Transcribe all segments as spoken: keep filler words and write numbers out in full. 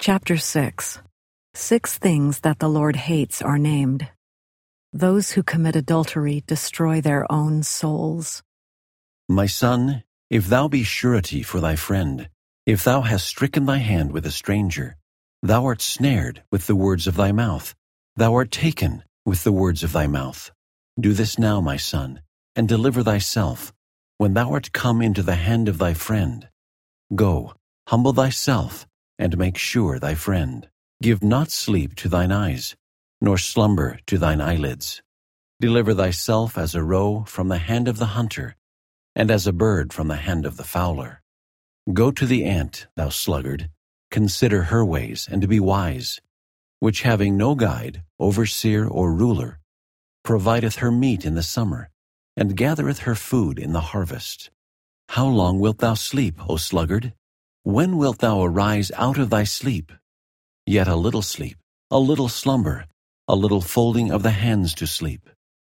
Chapter six. Six things that the Lord hates are named. Those who commit adultery destroy their own souls. My son, if thou be surety for thy friend, if thou hast stricken thy hand with a stranger, thou art snared with the words of thy mouth, thou art taken with the words of thy mouth. Do this now, my son, and deliver thyself, when thou art come into the hand of thy friend. Go, humble thyself, and make sure thy friend. Give not sleep to thine eyes, nor slumber to thine eyelids. Deliver thyself as a roe from the hand of the hunter, and as a bird from the hand of the fowler. Go to the ant, thou sluggard, consider her ways, and be wise, which having no guide, overseer, or ruler, provideth her meat in the summer, and gathereth her food in the harvest. How long wilt thou sleep, O sluggard? When wilt thou arise out of thy sleep? Yet a little sleep, a little slumber, a little folding of the hands to sleep.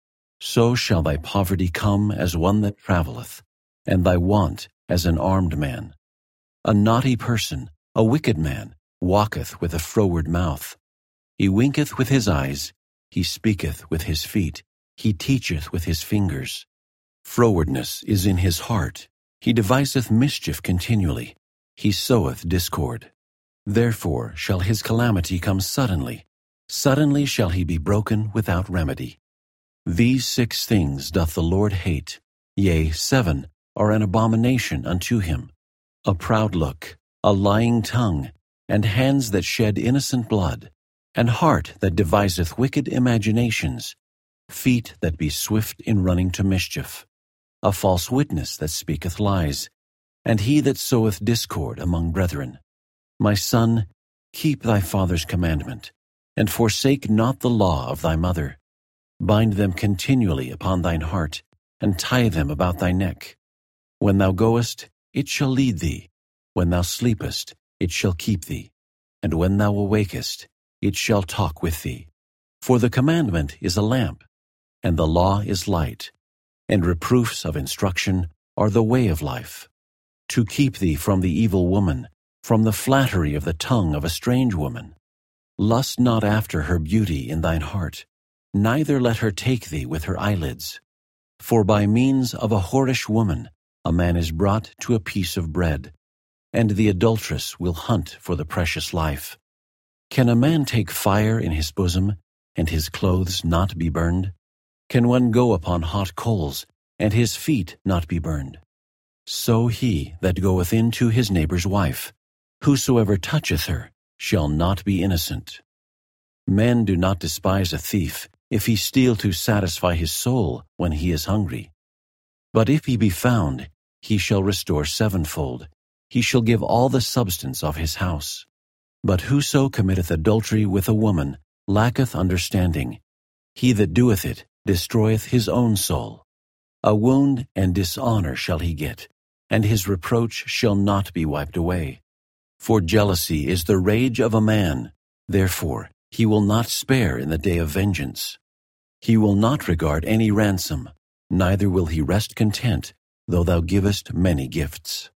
So shall thy poverty come as one that travelleth, and thy want as an armed man. A naughty person, a wicked man, walketh with a froward mouth. He winketh with his eyes, he speaketh with his feet, he teacheth with his fingers. Frowardness is in his heart, he deviseth mischief continually. He soweth discord. Therefore shall his calamity come suddenly. Suddenly shall he be broken without remedy. These six things doth the Lord hate, yea, seven are an abomination unto him: a proud look, a lying tongue, and hands that shed innocent blood, an heart that deviseth wicked imaginations, feet that be swift in running to mischief, a false witness that speaketh lies, and he that soweth discord among brethren. My son, keep thy father's commandment, and forsake not the law of thy mother. Bind them continually upon thine heart, and tie them about thy neck. When thou goest, it shall lead thee. When thou sleepest, it shall keep thee. And when thou awakest, it shall talk with thee. For the commandment is a lamp, and the law is light, and reproofs of instruction are the way of life. To keep thee from the evil woman, from the flattery of the tongue of a strange woman. Lust not after her beauty in thine heart, neither let her take thee with her eyelids. For by means of a whorish woman a man is brought to a piece of bread, and the adulteress will hunt for the precious life. Can a man take fire in his bosom, and his clothes not be burned? Can one go upon hot coals, and his feet not be burned? So he that goeth in to his neighbor's wife, whosoever toucheth her, shall not be innocent. Men do not despise a thief, if he steal to satisfy his soul when he is hungry. But if he be found, he shall restore sevenfold, he shall give all the substance of his house. But whoso committeth adultery with a woman lacketh understanding. He that doeth it destroyeth his own soul. A wound and dishonor shall he get, and his reproach shall not be wiped away. For jealousy is the rage of a man, therefore he will not spare in the day of vengeance. He will not regard any ransom, neither will he rest content, though thou givest many gifts.